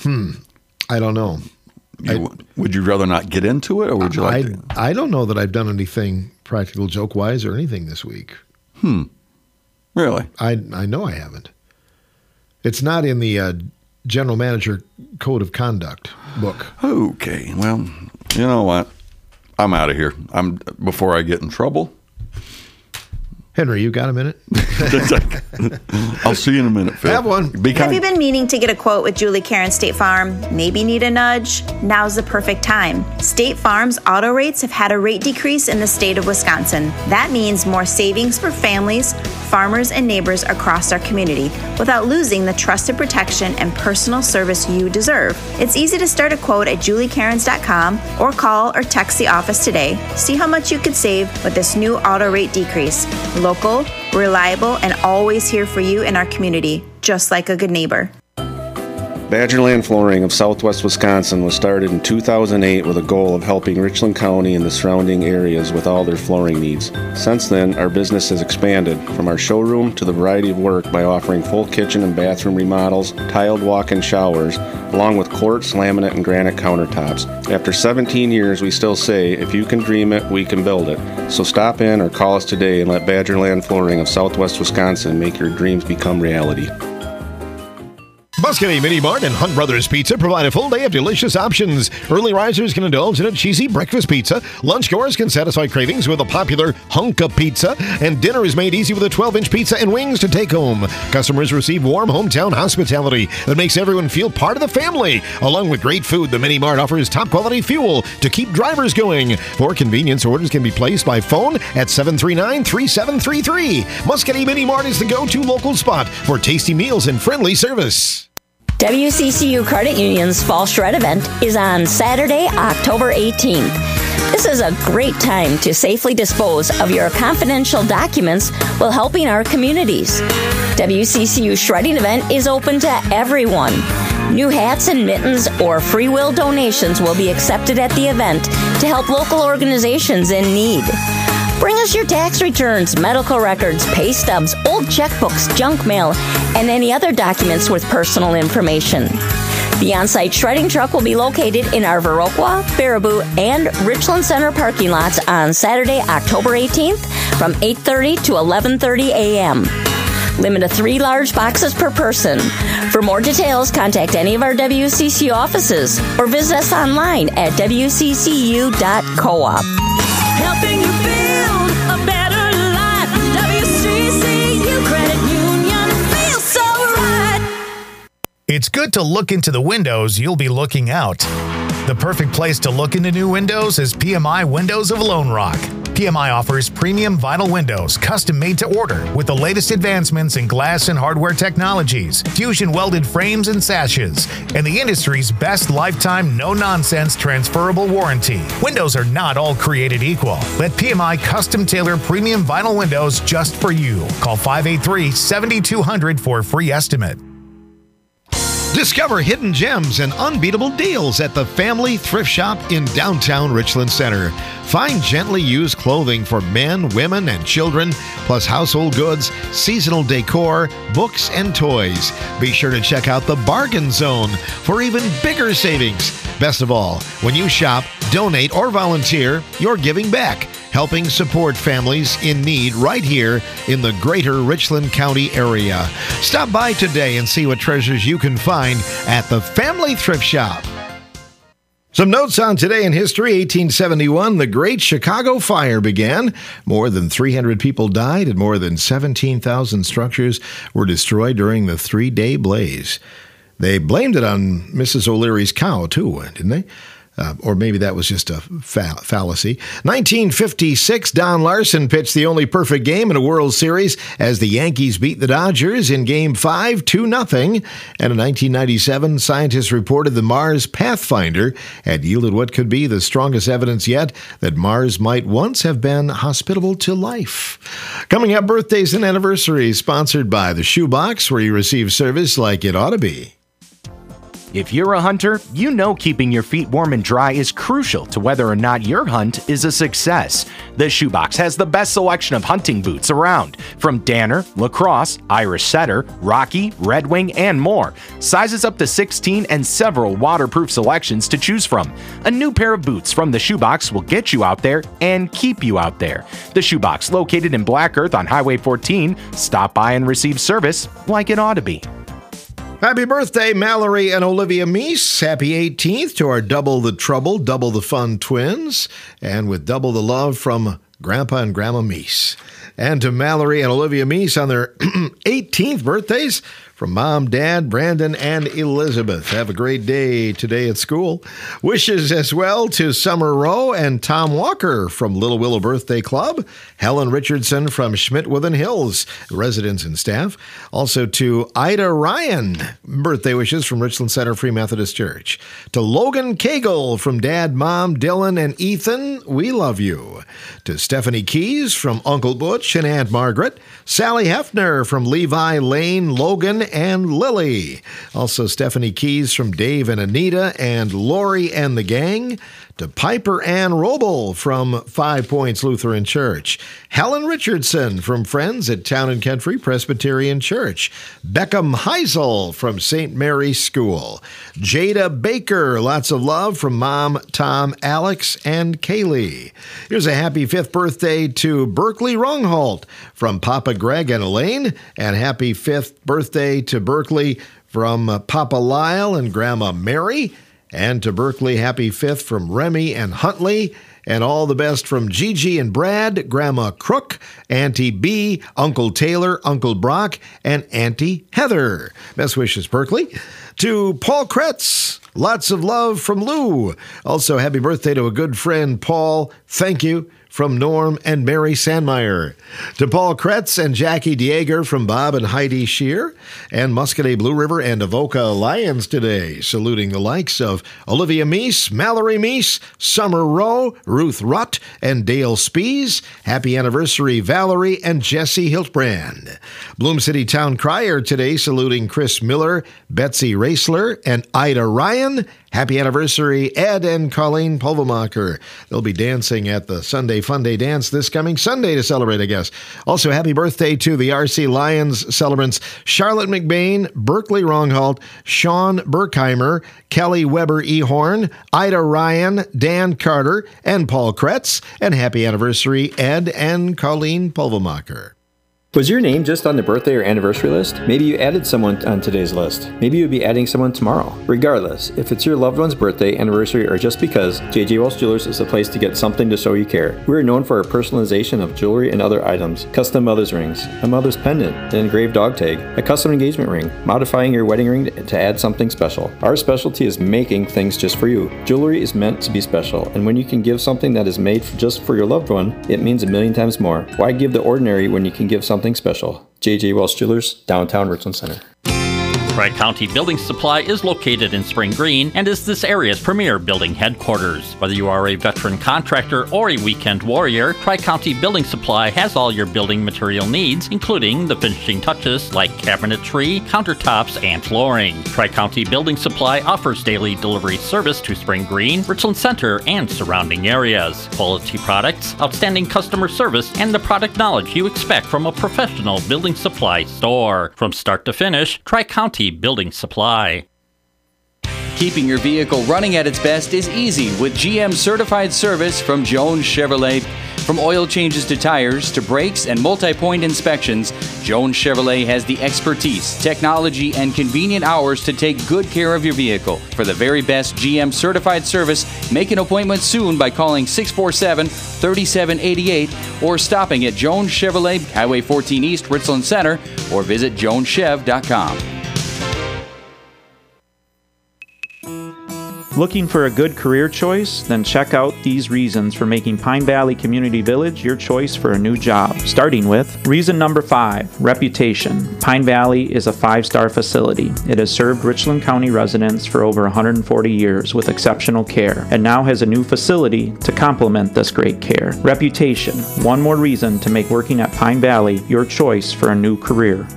I don't know. Would you rather not get into it, or would you like to? I don't know that I've done anything practical joke-wise or anything this week. Really? I know I haven't. It's not in the General Manager Code of Conduct book. Okay. Well, you know what? I'm out of here. Before I get in trouble. Henry, you got a minute? I'll see you in a minute, Phil. Have one. Be kind. Have you been meaning to get a quote with Julie Karen State Farm? Maybe need a nudge? Now's the perfect time. State Farm's auto rates have had a rate decrease in the state of Wisconsin. That means more savings for families, farmers, and neighbors across our community without losing the trusted protection and personal service you deserve. It's easy to start a quote at juliekarens.com or call or text the office today. See how much you could save with this new auto rate decrease. Local, reliable, and always here for you in our community, just like a good neighbor. Badgerland Flooring of Southwest Wisconsin was started in 2008 with a goal of helping Richland County and the surrounding areas with all their flooring needs. Since then, our business has expanded from our showroom to the variety of work by offering full kitchen and bathroom remodels, tiled walk-in showers, along with quartz, laminate, and granite countertops. After 17 years, we still say, if you can dream it, we can build it. So stop in or call us today and let Badgerland Flooring of Southwest Wisconsin make your dreams become reality. Muscatine Mini Mart and Hunt Brothers Pizza provide a full day of delicious options. Early risers can indulge in a cheesy breakfast pizza. Lunchgoers can satisfy cravings with a popular Hunka Pizza. And dinner is made easy with a 12-inch pizza and wings to take home. Customers receive warm hometown hospitality that makes everyone feel part of the family. Along with great food, the Mini Mart offers top-quality fuel to keep drivers going. For convenience, orders can be placed by phone at 739-3733. Muscatine Mini Mart is the go-to local spot for tasty meals and friendly service. WCCU Credit Union's Fall Shred event is on Saturday, October 18th. This is a great time to safely dispose of your confidential documents while helping our communities. WCCU Shredding event is open to everyone. New hats and mittens or free will donations will be accepted at the event to help local organizations in need. Bring us your tax returns, medical records, pay stubs, old checkbooks, junk mail, and any other documents with personal information. The on-site shredding truck will be located in our Viroqua, Baraboo, and Richland Center parking lots on Saturday, October 18th from 8:30 to 11:30 a.m. Limit of 3 large boxes per person. For more details, contact any of our WCCU offices or visit us online at wccu.coop. Helping you build a better life. WCCU Credit Union feels so right. It's good to look into the windows you'll be looking out. The perfect place to look into new windows is PMI Windows of Lone Rock. PMI offers premium vinyl windows, custom made to order, with the latest advancements in glass and hardware technologies, fusion welded frames and sashes, and the industry's best lifetime no-nonsense transferable warranty. Windows are not all created equal. Let PMI custom tailor premium vinyl windows just for you. Call 583-7200 for a free estimate. Discover hidden gems and unbeatable deals at the Family Thrift Shop in downtown Richland Center. Find gently used clothing for men, women, and children, plus household goods, seasonal decor, books, and toys. Be sure to check out the Bargain Zone for even bigger savings. Best of all, when you shop, donate, or volunteer, you're giving back, helping support families in need right here in the greater Richland County area. Stop by today and see what treasures you can find at the Family Thrift Shop. Some notes on today in history. 1871, the Great Chicago Fire began. More than 300 people died and more than 17,000 structures were destroyed during the 3-day blaze. They blamed it on Mrs. O'Leary's cow, too, didn't they? Or maybe that was just a fallacy. 1956, Don Larson pitched the only perfect game in a World Series as the Yankees beat the Dodgers in Game 5, 2-0. And in 1997, scientists reported the Mars Pathfinder had yielded what could be the strongest evidence yet that Mars might once have been hospitable to life. Coming up, birthdays and anniversaries, sponsored by the Shoebox, where you receive service like it ought to be. If you're a hunter, you know keeping your feet warm and dry is crucial to whether or not your hunt is a success. The Shoebox has the best selection of hunting boots around, from Danner, Lacrosse, Irish Setter, Rocky, Red Wing, and more. Sizes up to 16 and several waterproof selections to choose from. A new pair of boots from the Shoebox will get you out there and keep you out there. The Shoebox, located in Black Earth on Highway 14. Stop by and receive service like it ought to be. Happy birthday, Mallory and Olivia Meese. Happy 18th to our Double the Trouble, Double the Fun twins, and with double the love from Grandpa and Grandma Meese. And to Mallory and Olivia Meese on their 18th birthdays, from Mom, Dad, Brandon, and Elizabeth. Have a great day today at school. Wishes as well to Summer Rowe and Tom Walker from Little Willow Birthday Club. Helen Richardson from Schmidt-Withen Hills, residents and staff. Also to Ida Ryan, birthday wishes from Richland Center Free Methodist Church. To Logan Cagle from Dad, Mom, Dylan, and Ethan, we love you. To Stephanie Keys from Uncle Butch and Aunt Margaret. Sally Hefner from Levi, Lane, Logan, and Lily. Also Stephanie Keys from Dave and Anita and Lori and the gang. To Piper Ann Roble from 5 Points Lutheran Church. Helen Richardson from Friends at Town and Country Presbyterian Church. Beckham Heisel from St. Mary's School. Jada Baker, lots of love from Mom, Tom, Alex, and Kaylee. Here's a happy 5th birthday to Berkeley Rungholt from Papa Greg and Elaine. And happy 5th birthday to Berkeley from Papa Lyle and Grandma Mary. And to Berkeley, happy 5th from Remy and Huntley. And all the best from Gigi and Brad, Grandma Crook, Auntie B, Uncle Taylor, Uncle Brock, and Auntie Heather. Best wishes, Berkeley. To Paul Kretz, lots of love from Lou. Also, happy birthday to a good friend, Paul. Thank you. From Norm and Mary Sandmeyer. To Paul Kretz and Jackie Dieger from Bob and Heidi Shear. And Muscadet Blue River and Avoca Lions today. Saluting the likes of Olivia Meese, Mallory Meese, Summer Rowe, Ruth Rutt, and Dale Spees. Happy anniversary, Valerie and Jesse Hiltbrand. Bloom City Town Crier today saluting Chris Miller, Betsy Raisler, and Ida Ryan. Happy anniversary, Ed and Colleen Pulvermacher. They'll be dancing at the Sunday Fun Day Dance this coming Sunday to celebrate, I guess. Also, happy birthday to the RC Lions celebrants Charlotte McBain, Berkeley Rungholt, Sean Berkheimer, Kelly Weber Ehorn, Ida Ryan, Dan Carter, and Paul Kretz. And happy anniversary, Ed and Colleen Pulvermacher. Was your name just on the birthday or anniversary list? Maybe you added someone on today's list. Maybe you'll be adding someone tomorrow. Regardless, if it's your loved one's birthday, anniversary, or just because, J.J. Welch Jewelers is the place to get something to show you care. We are known for our personalization of jewelry and other items, custom mother's rings, a mother's pendant, an engraved dog tag, a custom engagement ring, modifying your wedding ring to add something special. Our specialty is making things just for you. Jewelry is meant to be special, and when you can give something that is made just for your loved one, it means a million times more. Why give the ordinary when you can give something special? J.J. Welch Jewelers, downtown Richland Center. Tri-County Building Supply is located in Spring Green and is this area's premier building headquarters. Whether you are a veteran contractor or a weekend warrior, Tri-County Building Supply has all your building material needs, including the finishing touches like cabinetry, countertops, and flooring. Tri-County Building Supply offers daily delivery service to Spring Green, Richland Center, and surrounding areas. Quality products, outstanding customer service, and the product knowledge you expect from a professional building supply store. From start to finish, Tri-County Building Supply. Keeping your vehicle running at its best is easy with GM certified service from Jones Chevrolet. From oil changes to tires to brakes and multi-point inspections, Jones Chevrolet has the expertise, technology, and convenient hours to take good care of your vehicle. For the very best GM certified service, make an appointment soon by calling 647-3788 or stopping at Jones Chevrolet, Highway 14 East, Richland Center, or visit joneschev.com. Looking for a good career choice? Then check out these reasons for making Pine Valley Community Village your choice for a new job. Starting with reason number 5, reputation. Pine Valley is a 5-star facility. It has served Richland County residents for over 140 years with exceptional care and now has a new facility to complement this great care. Reputation. One more reason to make working at Pine Valley your choice for a new career.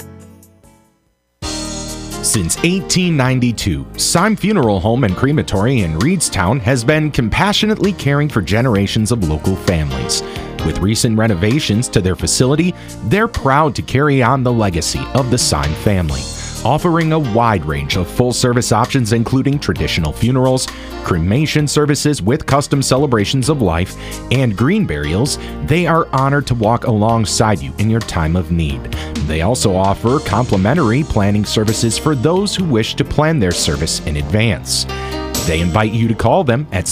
Since 1892, Syme Funeral Home and Crematory in Reedstown has been compassionately caring for generations of local families. With recent renovations to their facility, they're proud to carry on the legacy of the Syme family. Offering a wide range of full-service options including traditional funerals, cremation services with custom celebrations of life, and green burials, they are honored to walk alongside you in your time of need. They also offer complimentary planning services for those who wish to plan their service in advance. They invite you to call them at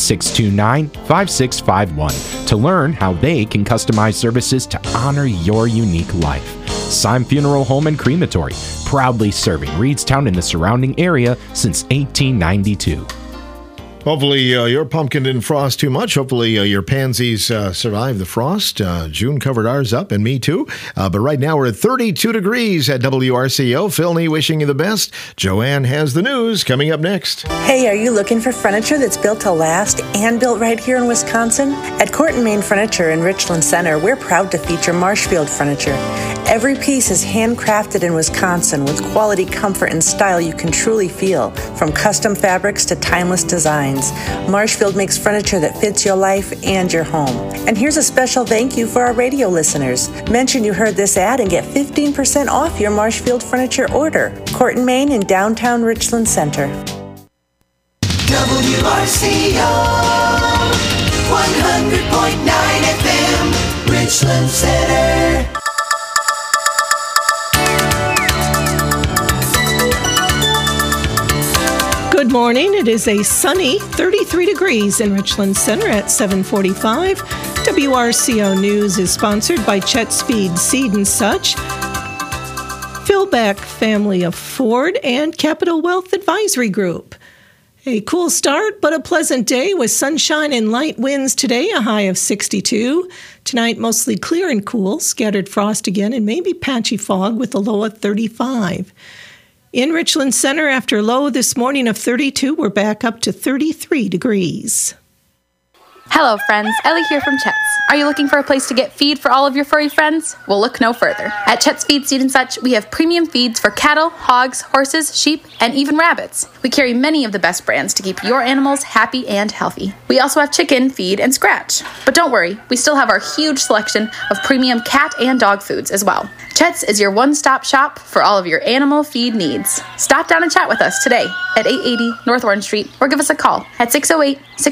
629-5651 to learn how they can customize services to honor your unique life. Syme Funeral Home and Crematory, proudly serving Reedstown and the surrounding area since 1892. Hopefully your pumpkin didn't frost too much. Hopefully your pansies survived the frost. June covered ours up, and me too. But right now we're at 32 degrees at WRCO. Phil Nee wishing you the best. Joanne has the news coming up next. Hey, are you looking for furniture that's built to last and built right here in Wisconsin? At Court and Main Furniture in Richland Center, we're proud to feature Marshfield furniture. Every piece is handcrafted in Wisconsin with quality, comfort, and style you can truly feel, from custom fabrics to timeless designs. Marshfield makes furniture that fits your life and your home. And here's a special thank you for our radio listeners. Mention you heard this ad and get 15% off your Marshfield furniture order. Court and Main in downtown Richland Center. WRCO 100.9 FM, Richland Center. Good morning. It is a sunny 33 degrees in Richland Center at 7:45. WRCO News is sponsored by Chet's Feed Seed and Such, Philback Family of Ford, and Capital Wealth Advisory Group. A cool start, but a pleasant day with sunshine and light winds today, a high of 62. Tonight, mostly clear and cool, scattered frost again, and maybe patchy fog with a low of 35. In Richland Center, after a low this morning of 32, we're back up to 33 degrees. Hello, friends. Ellie here from Chet's. Are you looking for a place to get feed for all of your furry friends? Well, look no further. At Chet's Feed Seed and Such, we have premium feeds for cattle, hogs, horses, sheep, and even rabbits. We carry many of the best brands to keep your animals happy and healthy. We also have chicken, feed, and scratch. But don't worry, we still have our huge selection of premium cat and dog foods as well. Chet's is your one-stop shop for all of your animal feed needs. Stop down and chat with us today at 880 North Orange Street or give us a call at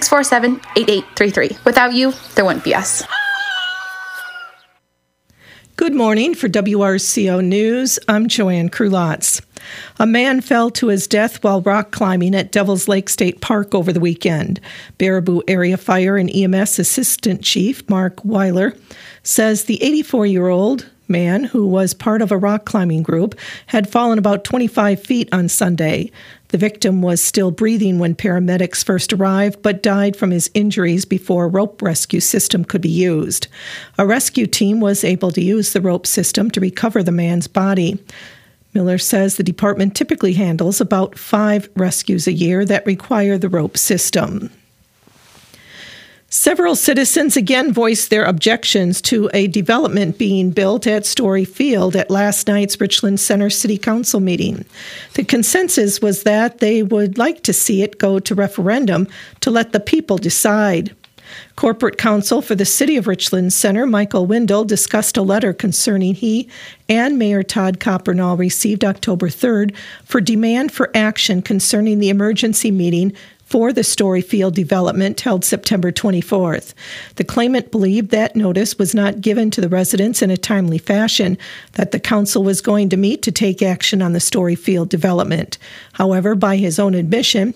608-647-8833. Without you, there wouldn't be us. Good morning for WRCO News. I'm Joanne Krulotz. A man fell to his death while rock climbing at Devil's Lake State Park over the weekend. Baraboo Area Fire and EMS Assistant Chief Mark Weiler says the 84-year-old man, who was part of a rock climbing group, had fallen about 25 feet on Sunday. The victim was still breathing when paramedics first arrived, but died from his injuries before a rope rescue system could be used. A rescue team was able to use the rope system to recover the man's body. Miller says the department typically handles about 5 rescues a year that require the rope system. Several citizens again voiced their objections to a development being built at Story Field at last night's Richland Center City Council meeting. The consensus was that they would like to see it go to referendum to let the people decide. Corporate counsel for the City of Richland Center, Michael Windle, discussed a letter concerning he and Mayor Todd Coppernall received October 3rd for demand for action concerning the emergency meeting for the Story Field development held September 24th. The claimant believed that notice was not given to the residents in a timely fashion, that the council was going to meet to take action on the Story Field development. However, by his own admission,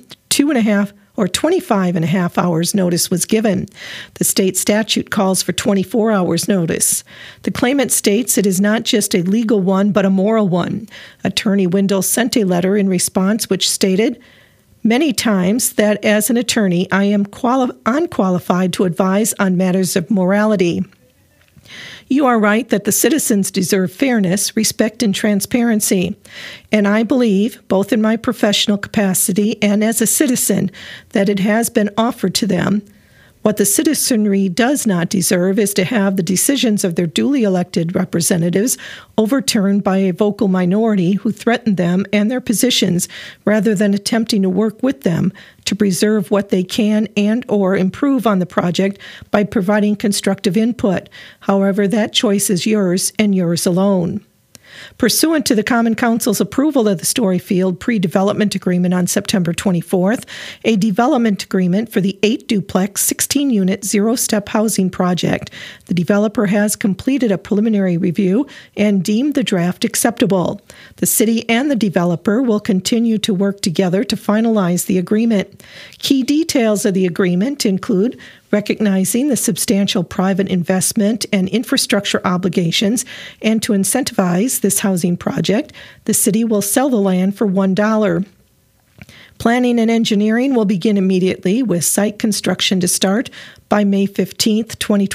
25 and a half hours notice was given. The state statute calls for 24 hours notice. The claimant states it is not just a legal one, but a moral one. Attorney Windle sent a letter in response which stated, "Many times that as an attorney, I am unqualified to advise on matters of morality. You are right that the citizens deserve fairness, respect, and transparency. And I believe, both in my professional capacity and as a citizen, that it has been offered to them. What the citizenry does not deserve is to have the decisions of their duly elected representatives overturned by a vocal minority who threaten them and their positions rather than attempting to work with them to preserve what they can and or improve on the project by providing constructive input. However, that choice is yours and yours alone." Pursuant to the Common Council's approval of the Story Field pre-development agreement on September 24th, a development agreement for the 8-duplex, 16-unit, zero-step housing project, the developer has completed a preliminary review and deemed the draft acceptable. The city and the developer will continue to work together to finalize the agreement. Key details of the agreement include recognizing the substantial private investment and infrastructure obligations, and to incentivize this housing project, the city will sell the land for $1. Planning and engineering will begin immediately, with site construction to start by May 15,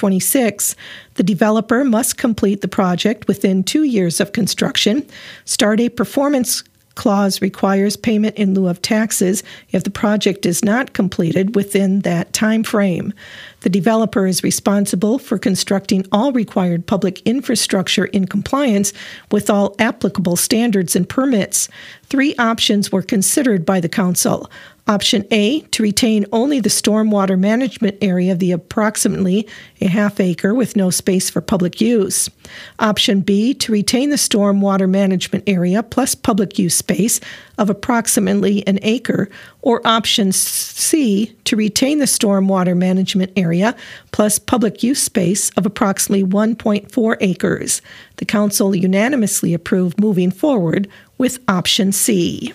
2026. The developer must complete the project within 2 years of construction, start a performance clause requires payment in lieu of taxes if the project is not completed within that time frame. The developer is responsible for constructing all required public infrastructure in compliance with all applicable standards and permits. 3 options were considered by the council. Option A, to retain only the stormwater management area of the approximately a half acre with no space for public use. Option B, to retain the stormwater management area plus public use space of approximately an acre, or option C, to retain the stormwater management area plus public use space of approximately 1.4 acres. The council unanimously approved moving forward with option C.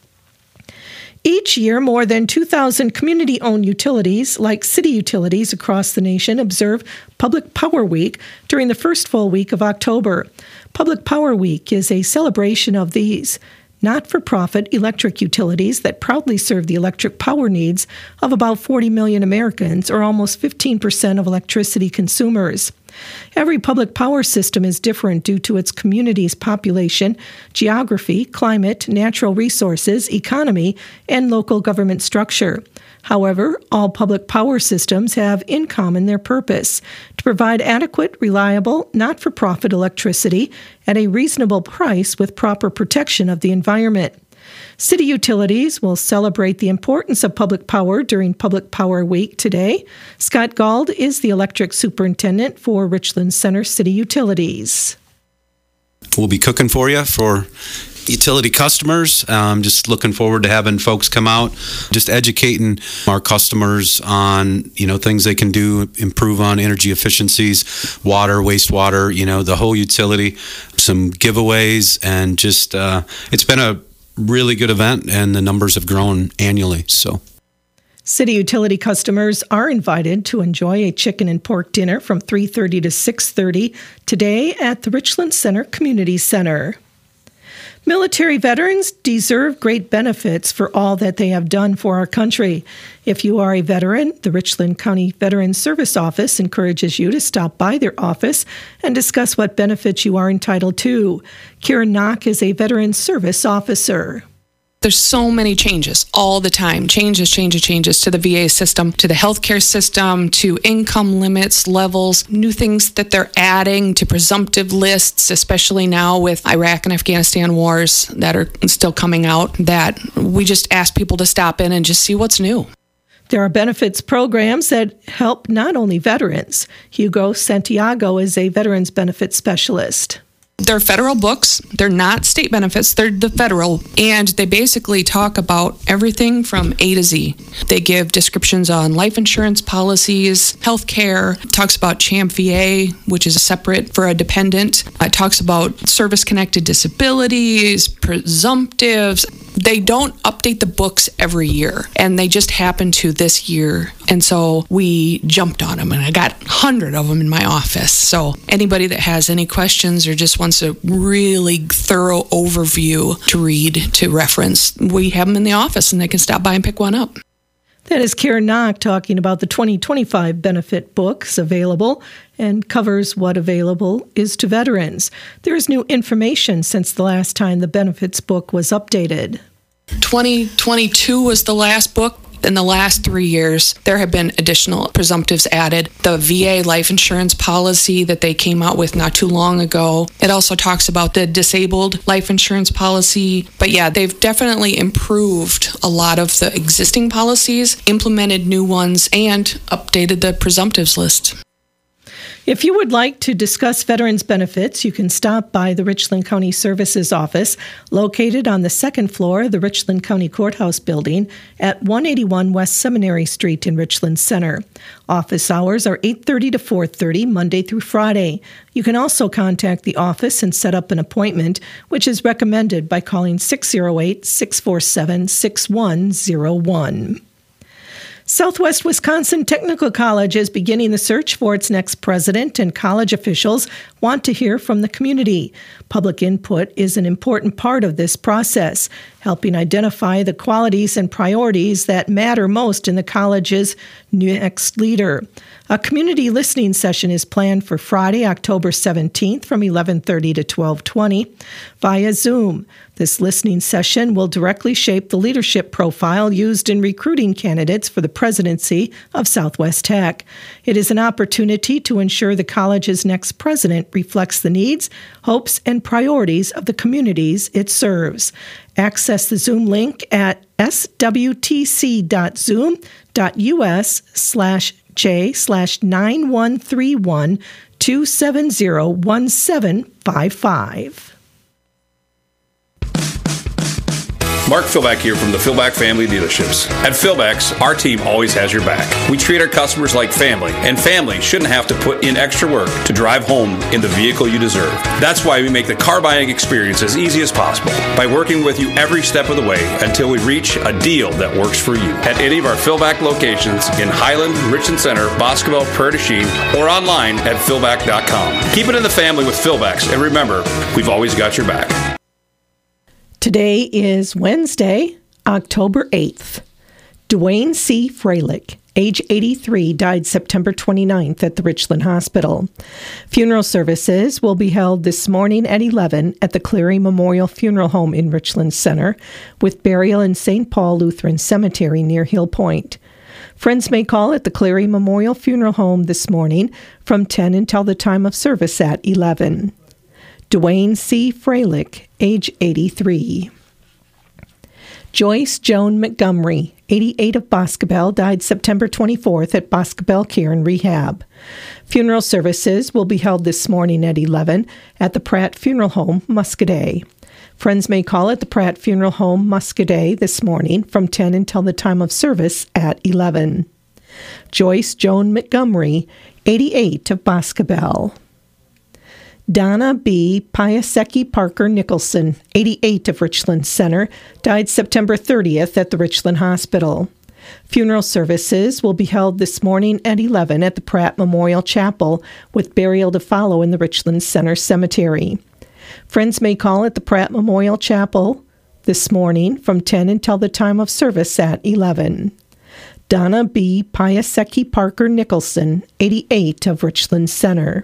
Each year, more than 2,000 community-owned utilities, like city utilities across the nation, observe Public Power Week during the first full week of October. Public Power Week is a celebration of these not-for-profit electric utilities that proudly serve the electric power needs of about 40 million Americans, or almost 15% of electricity consumers. Every public power system is different due to its community's population, geography, climate, natural resources, economy, and local government structure. However, all public power systems have in common their purpose: to provide adequate, reliable, not-for-profit electricity at a reasonable price with proper protection of the environment. City utilities will celebrate the importance of public power during Public Power Week today. Scott Gauld is the electric superintendent for Richland Center City Utilities. we'll be cooking for you for utility customers. Just looking forward to having folks come out, just educating our customers on, things they can do, improve on energy efficiencies, water, wastewater, the whole utility, some giveaways, and just, it's been a really good event, and the numbers have grown annually, so. City utility customers are invited to enjoy a chicken and pork dinner from 3:30 to 6:30 today at the Richland Center Community Center. Military veterans deserve great benefits for all that they have done for our country. If you are a veteran, the Richland County Veterans Service Office encourages you to stop by their office and discuss what benefits you are entitled to. Karen Knock is a Veterans Service Officer. There's so many changes all the time. Changes to the VA system, to the healthcare system, to income limits, levels, new things that they're adding to presumptive lists, especially now with Iraq and Afghanistan wars that are still coming out, that we just ask people to stop in and just see what's new. There are benefits programs that help not only veterans. Hugo Santiago is a veterans benefits specialist. They're federal books. They're not state benefits. They're the federal. And they basically talk about everything from A to Z. They give descriptions on life insurance policies, health care. It talks about CHAMP VA, which is separate for a dependent. It talks about service-connected disabilities, presumptives. They don't update the books every year, and they just happened to this year. And so we jumped on them, and I got 100 of them in my office. So anybody that has any questions or just wants a really thorough overview to read, to reference, we have them in the office, and they can stop by and pick one up. That is Karen Knock talking about the 2025 benefit books available and covers what available is to veterans. There is new information since the last time the benefits book was updated. 2022 was the last book. In the last 3 years, there have been additional presumptives added. The VA life insurance policy that they came out with not too long ago. It also talks about the disabled life insurance policy. But yeah, they've definitely improved a lot of the existing policies, implemented new ones, and updated the presumptives list. If you would like to discuss veterans benefits, you can stop by the Richland County Services Office, located on the second floor of the Richland County Courthouse building at 181 West Seminary Street in Richland Center. Office hours are 8:30 to 4:30, Monday through Friday. You can also contact the office and set up an appointment, which is recommended by calling 608-647-6101. Southwest Wisconsin Technical College is beginning the search for its next president, and college officials want to hear from the community. Public input is an important part of this process, helping identify the qualities and priorities that matter most in the college's next leader. A community listening session is planned for Friday, October 17th from 11:30 to 12:20 via Zoom. This listening session will directly shape the leadership profile used in recruiting candidates for the presidency of Southwest Tech. It is an opportunity to ensure the college's next president reflects the needs, hopes, and priorities of the communities it serves. Access the Zoom link at swtc.zoom.us/J/9131-270-1755. Mark Philback here from the Philback Family Dealerships. At Philback's, our team always has your back. We treat our customers like family, and family shouldn't have to put in extra work to drive home in the vehicle you deserve. That's why we make the car buying experience as easy as possible by working with you every step of the way until we reach a deal that works for you. At any of our Philback locations in Highland, Richland Center, Boscobel, Prairie du Chien, or online at Philback.com. Keep it in the family with Philbacks, and remember, we've always got your back. Today is Wednesday, October 8th. Dwayne C. Freilich, age 83, died September 29th at the Richland Hospital. Funeral services will be held this morning at 11 at the Cleary Memorial Funeral Home in Richland Center, with burial in St. Paul Lutheran Cemetery near Hill Point. Friends may call at the Cleary Memorial Funeral Home this morning from 10 until the time of service at 11. Dwayne C. Freilich, age 83. Joyce Joan Montgomery, 88 of Boscobel, died September 24th at Boscobel Care and Rehab. Funeral services will be held this morning at 11 at the Pratt Funeral Home, Muscadet. Friends may call at the Pratt Funeral Home, Muscadet this morning from 10 until the time of service at 11. Joyce Joan Montgomery, 88 of Boscobel. Donna B. Piasecki Parker Nicholson, 88 of Richland Center, died September 30th at the Richland Hospital. Funeral services will be held this morning at 11 at the Pratt Memorial Chapel, with burial to follow in the Richland Center Cemetery. Friends may call at the Pratt Memorial Chapel this morning from 10 until the time of service at 11. Donna B. Piasecki Parker Nicholson, 88 of Richland Center.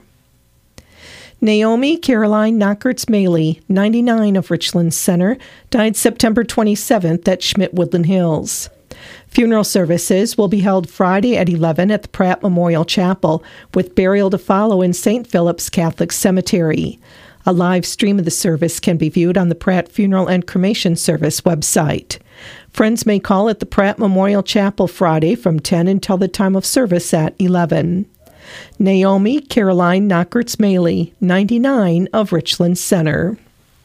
Naomi Caroline Knockertz Maley, 99 of Richland Center, died September 27th at Schmidt Woodland Hills. Funeral services will be held Friday at 11 at the Pratt Memorial Chapel, with burial to follow in St. Philip's Catholic Cemetery. A live stream of the service can be viewed on the Pratt Funeral and Cremation Service website. Friends may call at the Pratt Memorial Chapel Friday from 10 until the time of service at 11. Naomi Caroline Knockertz Maley, 99 of Richland Center.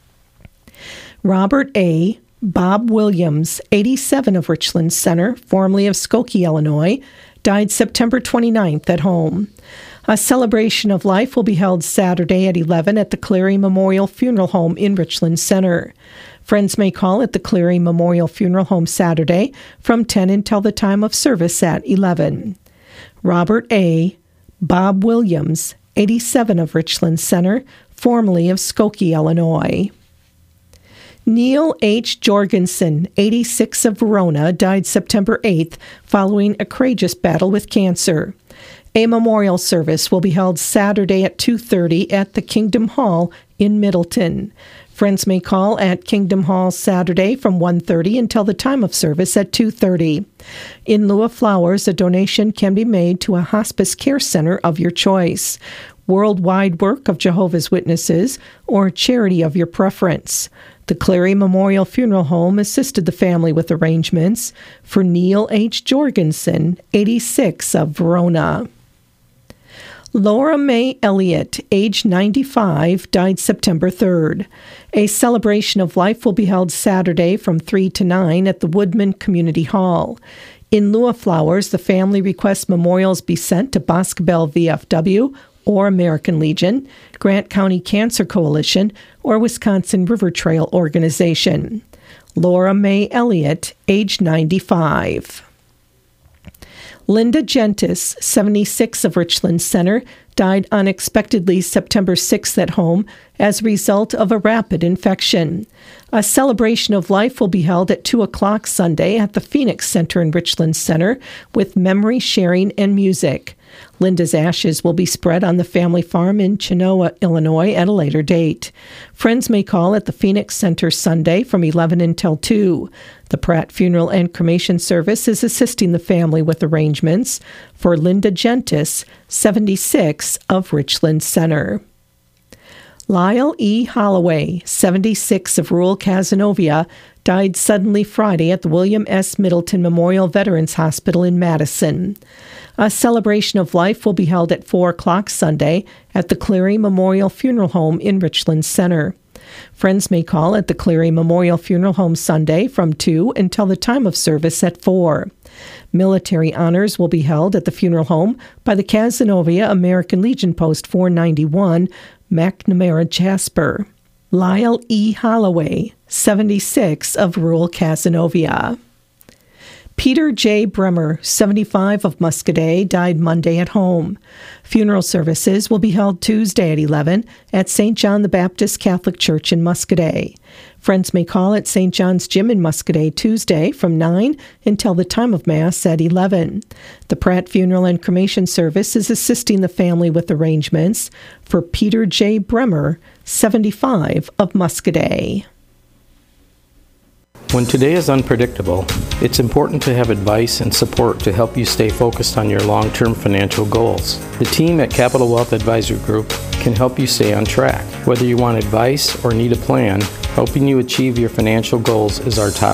Robert A. Bob Williams, 87 of Richland Center, formerly of Skokie, Illinois, died September 29th at home. A celebration of life will be held Saturday at 11 at the Cleary Memorial Funeral Home in Richland Center. Friends may call at the Cleary Memorial Funeral Home Saturday from 10 until the time of service at 11. Robert A. Bob Williams, 87 of Richland Center, formerly of Skokie, Illinois. Neil H. Jorgensen, 86 of Verona, died September 8th following a courageous battle with cancer. A memorial service will be held Saturday at 2:30 at the Kingdom Hall in Middleton. Friends may call at Kingdom Hall Saturday from 1:30 until the time of service at 2:30. In lieu of flowers, a donation can be made to a hospice care center of your choice, Worldwide Work of Jehovah's Witnesses, or charity of your preference. The Cleary Memorial Funeral Home assisted the family with arrangements for Neil H. Jorgensen, 86 of Verona. Laura Mae Elliott, age 95, died September 3rd. A celebration of life will be held Saturday from 3 to 9 at the Woodman Community Hall. In lieu of flowers, the family requests memorials be sent to Boscobel VFW or American Legion, Grant County Cancer Coalition, or Wisconsin River Trail Organization. Laura Mae Elliott, age 95. Linda Gentis, 76 of Richland Center, died unexpectedly September 6th at home as a result of a rapid infection. A celebration of life will be held at 2 o'clock Sunday at the Phoenix Center in Richland Center with memory sharing and music. Linda's ashes will be spread on the family farm in Chenoa, Illinois at a later date. Friends may call at the Phoenix Center Sunday from 11 until 2. The Pratt Funeral and Cremation Service is assisting the family with arrangements for Linda Gentis, 76 of Richland Center. Lyle E. Holloway, 76 of rural Cazenovia, died suddenly Friday at the William S. Middleton Memorial Veterans Hospital in Madison. A celebration of life will be held at 4 o'clock Sunday at the Cleary Memorial Funeral Home in Richland Center. Friends may call at the Cleary Memorial Funeral Home Sunday from 2 until the time of service at 4. Military honors will be held at the funeral home by the Cazenovia American Legion Post 491, McNamara, Jasper. Lyle E. Holloway, 76 of rural Cazenovia. Peter J. Bremer, 75 of Muscadet, died Monday at home. Funeral services will be held Tuesday at 11 at St. John the Baptist Catholic Church in Muscadet. Friends may call at St. John's Gym in Muscadet Tuesday from 9 until the time of Mass at 11. The Pratt Funeral and Cremation Service is assisting the family with arrangements for Peter J. Bremer, 75 of Muscadet. When today is unpredictable, it's important to have advice and support to help you stay focused on your long-term financial goals. The team at Capital Wealth Advisor Group can help you stay on track. Whether you want advice or need a plan, helping you achieve your financial goals is our top